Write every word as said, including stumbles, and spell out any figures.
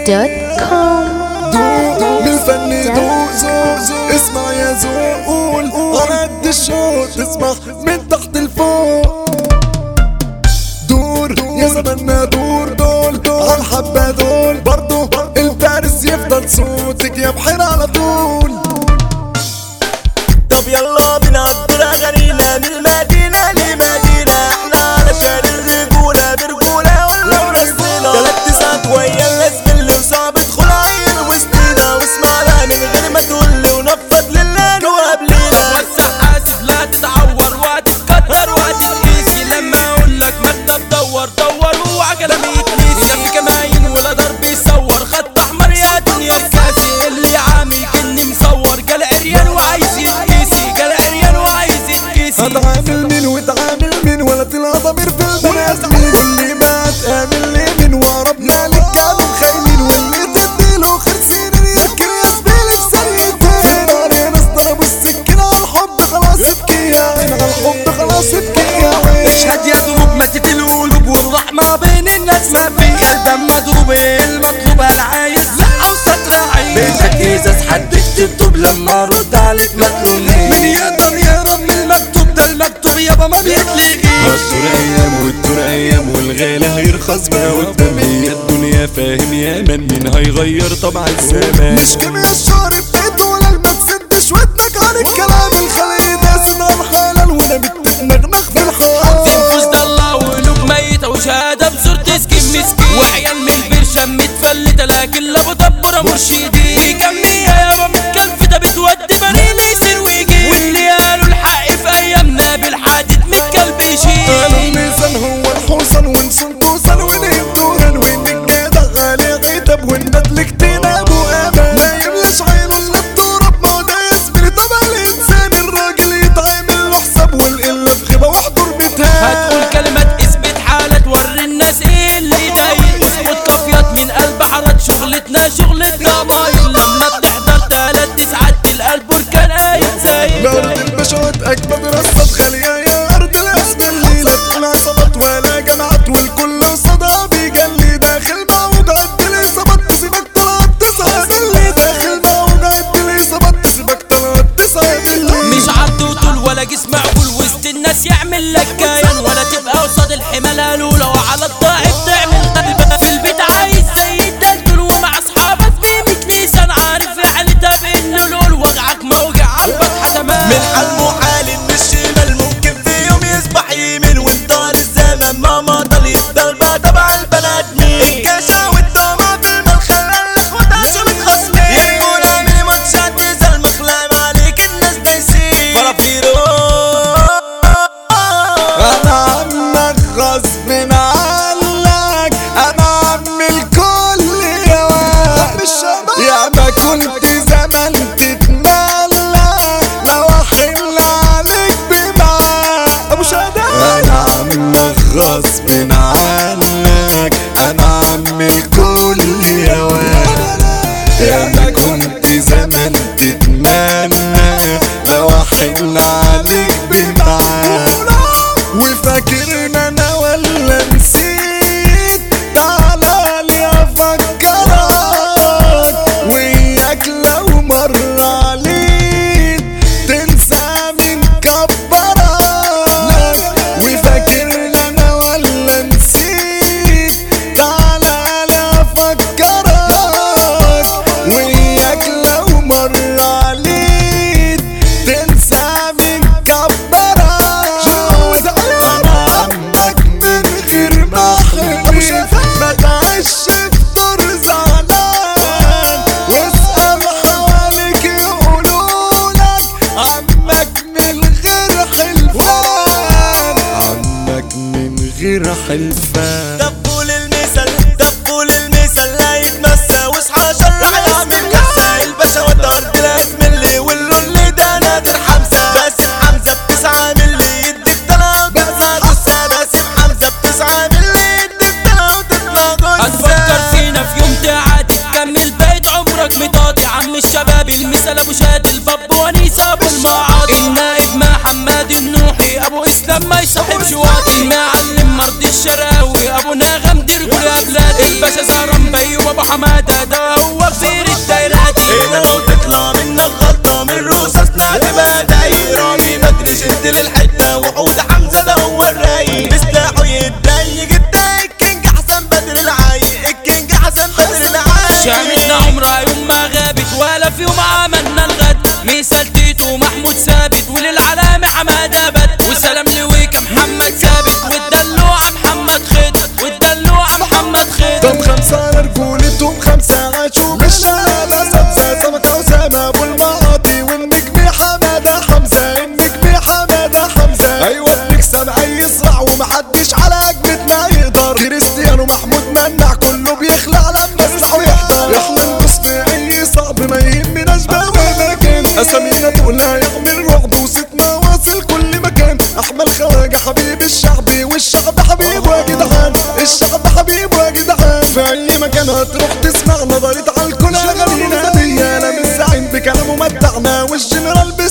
دوت كوم. بالفن دوق زوق زوق اسمع يا زوق قول على قد الشوق تسمع من تحت لفوق. دور يا زماننا دور دول عالحبة دول برضو الفارس يفضل صوتك يا بحر على طول. طب يلا بنعبر اغانينا من المدينة لمدينة، احنا علشان الرجولة برجولة ولا ورسينا تلات ساعات ويا الناس اللي وصعب ادخل عين وسطينا واسمعنا من غير ما تقولي ونفض لله وقبلينا. وسع حاسب لا تتعور وهتتكتر وهتتقيسي لما اقولك مكتب دور دور وعجلة ميتنيسي في كماين ولا ضرب يصور خط احمر يا دنيا الكاسي اللي عامل كني مصور جال عريان وعايز يتكيسي جال عريان وعايز يتكيسي. هتعامل مين وتعامل مين ولا طلع ضمير في البنات مين اللي ما تقابل لي من وربنا لك كانوا خاينين واللي تديله خمسين يركن يا زميلي بسريتين. في نار ناس ضربوا السكين على الحب خلاص ابكي يا عين على الحب خلاص ابكي يا عين. اشهد يا ذنوب ماتت القلوب والرحمة بين الناس ما في قلبها مضروب المطلوب انا عايز لا اوسط راعي بيتك ازاز حد يكتب لما ارد عليك مجنونين. مين يقدر يهرب من المكتوب ده المكتوب يابا ما بيتلغيش. الدور ايام والدور ايام والغالي هيرخص بقى قدام هي الدنيا فاهم يا من مين هيغير طبع الزمان. مش كيميا الشهر بتاعته ولا ما تسدش ودنك عن الكلام الخلي ده سنان حلال وانا بتتنغنغ في الحال. تنفذ ضلة وقلوب ميتة وشهادة بصورة سكين مسكين وعيال من البرشام متفلتة لكن لا بدبرة مرشدين ويكمية يابا متكلفتة بتودي بريل يصير ويجي واللي قالوا الحق في ايامنا بالحادث متكلب يشيل. قالوا الميزان هو الحوصن ونسون توصل ونهب دوران وين الجدع غالي عتب والندل كتينا ابو امان ما يملاش عينه الا التراب ما هو ده يا زميلي طبع الانسان الراجل يتعامل له حساب والقله في غيبه واحضر بتهان. هتقول كلمات اثبت حالة توري الناس ايه اللي داير اظبط كافيات من قلب حرات شغلتنا شغلة ضماير لما بتحضر تلات تسعات القلب بركان قايد زايد. بارد البشوات اجمد رصة خالية يا ارض الاسم اللي لا تكون عصابات ولا جماعات والكل صدى بيجلي داخل موج عد لي صبت تسيبك طلعت تسعة اللي داخل موج عد لي صبت تسيبك طلعت تسعة اللي مش عرض وطول ولا جسم عقول وسط الناس يعمل لك كيان ولا تبقى قصاد الحمالة الاولى وعلى الضعيف تعمل غلبة في البيت عايز زي الدلدل ومع اصحابك بمثل الراد الباشا زهران بي وابو حماده ده هو كبير الدايرات هنا لو تطلع منك غلطة من رصاصنا تبقى دايق رامي بدري شد للحتة وحود حمزة ده هو الرايق مستحوا يتضايق الضايق الكينج حسن بدر العايق الكينج حسن بدر العايق شامتنا عمرها يوم ما غابت ولا في يوم عملنا الغد مثال تيتو محمود ثابت وللعلامة حمادة بد وسلام لويك محمد ثابت والدلوع محمد خضر والدلوع محمد خضر دم خمسة لرجولتهم خمسة عاشوا بالشارع سبسة سمكة وسامة ابو المعاطي والنجم حمادة حمزة النجم حمادة حمزة ايوه بنكسب اي صراع ومحدش على اجمدنا يقدر كريستيانو محمود منع كله بيخلع لما يسمعوا يحضر احنا ندوس في اي صعب ما يهمناش بقى مكان اسامينا تقولها يعمل رعب وصيتنا واصل كل مكان احمد خواجه حبيب الشعب والشعب حبيبه يا جدعان الشعب حبيبه يا جدعان في اي مكان هتروح تسمع نظرت على الكل اغانينا دي انا مش زعيم بكلامه متعنا والجنرال